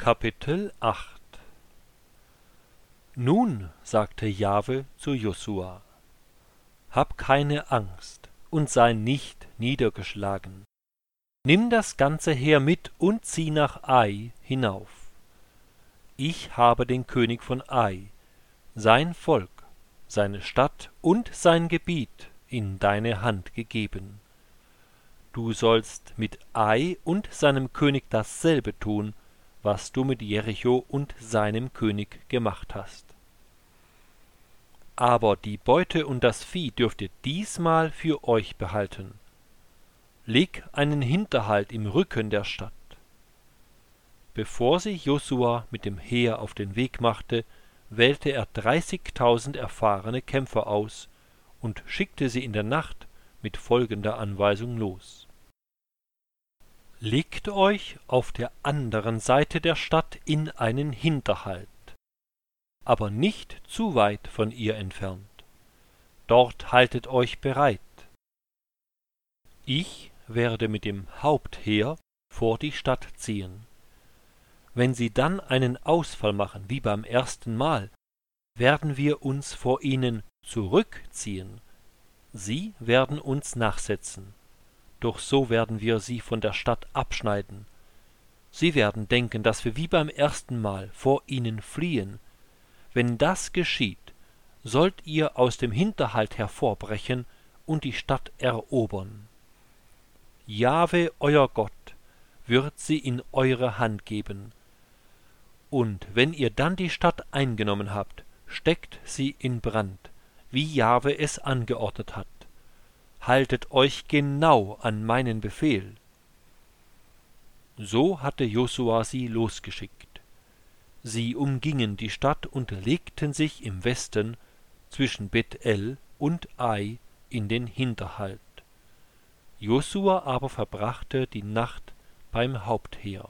Kapitel 8. Nun sagte Jahwe zu Josua: Hab keine Angst und sei nicht niedergeschlagen. Nimm das ganze Heer mit und zieh nach Ai hinauf. Ich habe den König von Ai, sein Volk, seine Stadt und sein Gebiet in deine Hand gegeben. Du sollst mit Ai und seinem König dasselbe tun, was du mit Jericho und seinem König gemacht hast. Aber die Beute und das Vieh dürft ihr diesmal für euch behalten. Leg einen Hinterhalt im Rücken der Stadt. Bevor sich Josua mit dem Heer auf den Weg machte, wählte er 30.000 erfahrene Kämpfer aus und schickte sie in der Nacht mit folgender Anweisung los: Legt euch auf der anderen Seite der Stadt in einen Hinterhalt, aber nicht zu weit von ihr entfernt. Dort haltet euch bereit. Ich werde mit dem Hauptheer vor die Stadt ziehen. Wenn sie dann einen Ausfall machen, wie beim ersten Mal, werden wir uns vor ihnen zurückziehen. Sie werden uns nachsetzen. Doch so werden wir sie von der Stadt abschneiden. Sie werden denken, dass wir wie beim ersten Mal vor ihnen fliehen. Wenn das geschieht, sollt ihr aus dem Hinterhalt hervorbrechen und die Stadt erobern. Jahwe, euer Gott, wird sie in eure Hand geben. Und wenn ihr dann die Stadt eingenommen habt, steckt sie in Brand, wie Jahwe es angeordnet hat. Haltet euch genau an meinen Befehl. So hatte Josua sie losgeschickt. Sie umgingen die Stadt und legten sich im Westen zwischen Beth-El und Ai in den Hinterhalt. Josua aber verbrachte die Nacht beim Hauptheer.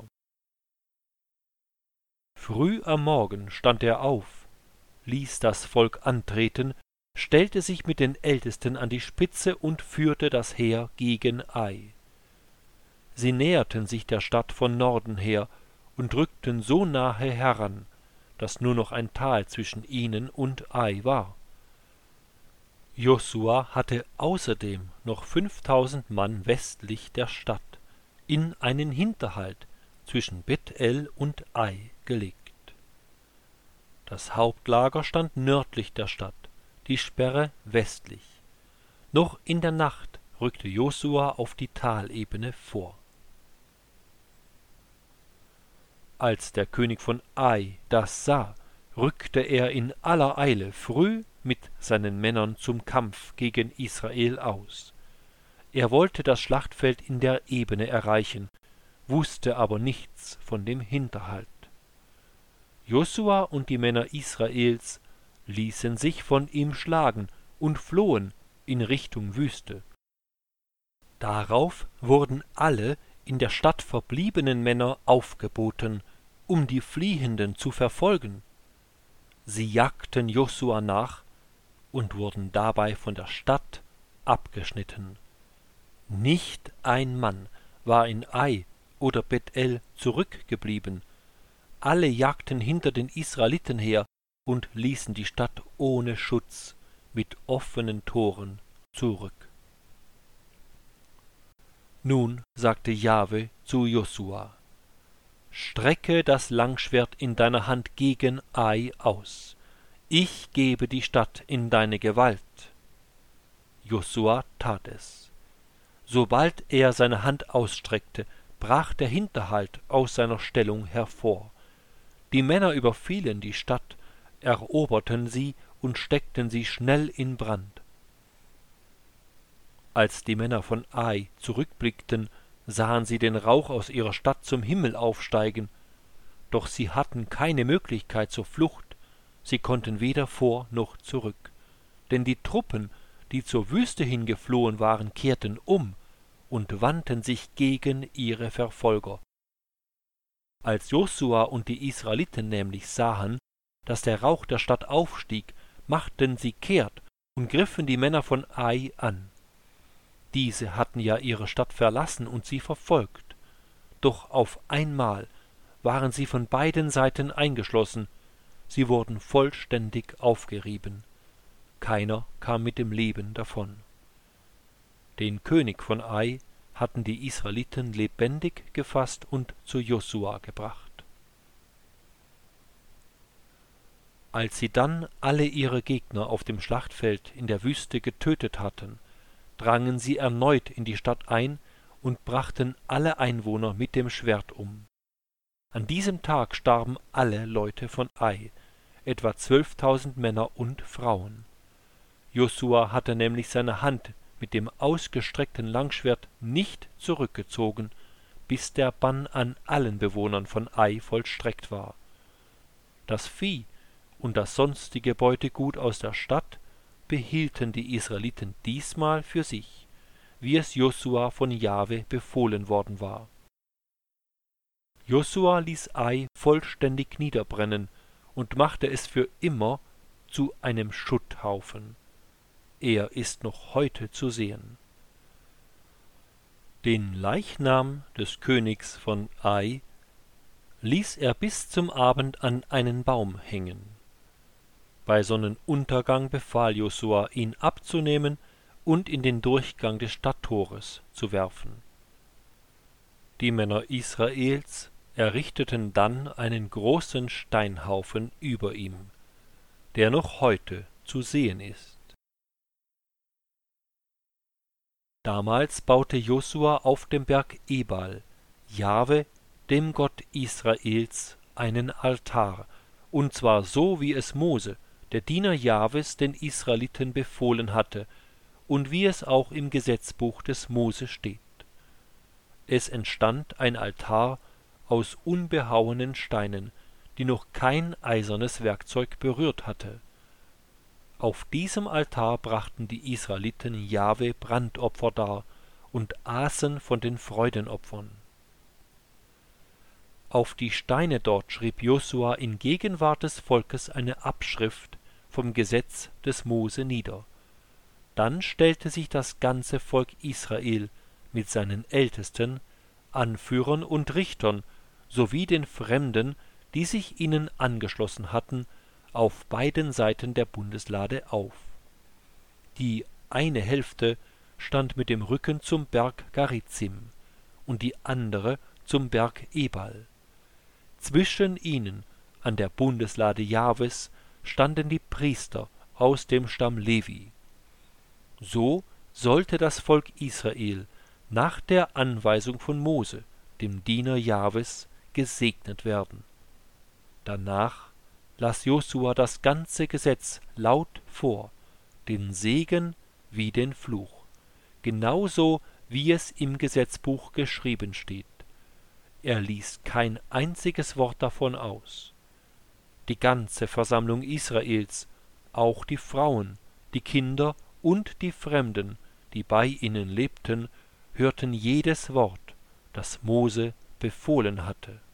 Früh am Morgen stand er auf, ließ das Volk antreten, stellte sich mit den Ältesten an die Spitze und führte das Heer gegen Ai. Sie näherten sich der Stadt von Norden her und rückten so nahe heran, dass nur noch ein Tal zwischen ihnen und Ai war. Josua hatte außerdem noch 5.000 Mann westlich der Stadt in einen Hinterhalt zwischen Beth-El und Ai gelegt. Das Hauptlager stand nördlich der Stadt, die Sperre westlich. Noch in der Nacht rückte Josua auf die Talebene vor. Als der König von Ai das sah, rückte er in aller Eile früh mit seinen Männern zum Kampf gegen Israel aus. Er wollte das Schlachtfeld in der Ebene erreichen, wusste aber nichts von dem Hinterhalt. Josua und die Männer Israels ließen sich von ihm schlagen und flohen in Richtung Wüste. Darauf wurden alle in der Stadt verbliebenen Männer aufgeboten, um die Fliehenden zu verfolgen. Sie jagten Josua nach und wurden dabei von der Stadt abgeschnitten. Nicht ein Mann war in Ai oder Beth-El zurückgeblieben. Alle jagten hinter den Israeliten her und ließen die Stadt ohne Schutz mit offenen Toren zurück. Nun sagte Jahwe zu Josua: Strecke das Langschwert in deiner Hand gegen Ai aus. Ich gebe die Stadt in deine Gewalt. Josua tat es. Sobald er seine Hand ausstreckte, brach der Hinterhalt aus seiner Stellung hervor. Die Männer überfielen die Stadt, eroberten sie und steckten sie schnell in Brand. Als die Männer von Ai zurückblickten, sahen sie den Rauch aus ihrer Stadt zum Himmel aufsteigen, doch sie hatten keine Möglichkeit zur Flucht, sie konnten weder vor noch zurück, denn die Truppen, die zur Wüste hingeflohen waren, kehrten um und wandten sich gegen ihre Verfolger. Als Josua und die Israeliten nämlich sahen, dass der Rauch der Stadt aufstieg, machten sie kehrt und griffen die Männer von Ai an. Diese hatten ja ihre Stadt verlassen und sie verfolgt. Doch auf einmal waren sie von beiden Seiten eingeschlossen, sie wurden vollständig aufgerieben. Keiner kam mit dem Leben davon. Den König von Ai hatten die Israeliten lebendig gefasst und zu Josua gebracht. Als sie dann alle ihre Gegner auf dem Schlachtfeld in der Wüste getötet hatten, drangen sie erneut in die Stadt ein und brachten alle Einwohner mit dem Schwert um. An diesem Tag starben alle Leute von Ai, etwa 12.000 Männer und Frauen. Josua hatte nämlich seine Hand mit dem ausgestreckten Langschwert nicht zurückgezogen, bis der Bann an allen Bewohnern von Ai vollstreckt war. Das Vieh und das sonstige Beutegut aus der Stadt behielten die Israeliten diesmal für sich, wie es Josua von Jahwe befohlen worden war. Josua ließ Ai vollständig niederbrennen und machte es für immer zu einem Schutthaufen. Er ist noch heute zu sehen. Den Leichnam des Königs von Ai ließ er bis zum Abend an einen Baum hängen. Bei Sonnenuntergang befahl Josua, ihn abzunehmen und in den Durchgang des Stadttores zu werfen. Die Männer Israels errichteten dann einen großen Steinhaufen über ihm, der noch heute zu sehen ist. Damals baute Josua auf dem Berg Ebal, Jahwe, dem Gott Israels, einen Altar, und zwar so, wie es Mose, der Diener Jahwes, den Israeliten befohlen hatte, und wie es auch im Gesetzbuch des Mose steht. Es entstand ein Altar aus unbehauenen Steinen, die noch kein eisernes Werkzeug berührt hatte. Auf diesem Altar brachten die Israeliten Jahwe Brandopfer dar und aßen von den Freudenopfern. Auf die Steine dort schrieb Josua in Gegenwart des Volkes eine Abschrift vom Gesetz des Mose nieder. Dann stellte sich das ganze Volk Israel mit seinen Ältesten, Anführern und Richtern sowie den Fremden, die sich ihnen angeschlossen hatten, auf beiden Seiten der Bundeslade auf. Die eine Hälfte stand mit dem Rücken zum Berg Garizim und die andere zum Berg Ebal. Zwischen ihnen, an der Bundeslade Jahwes, standen die Priester aus dem Stamm Levi. So sollte das Volk Israel nach der Anweisung von Mose, dem Diener Jahwes, gesegnet werden. Danach las Josua das ganze Gesetz laut vor, den Segen wie den Fluch, genauso wie es im Gesetzbuch geschrieben steht. Er ließ kein einziges Wort davon aus. Die ganze Versammlung Israels, auch die Frauen, die Kinder und die Fremden, die bei ihnen lebten, hörten jedes Wort, das Mose befohlen hatte.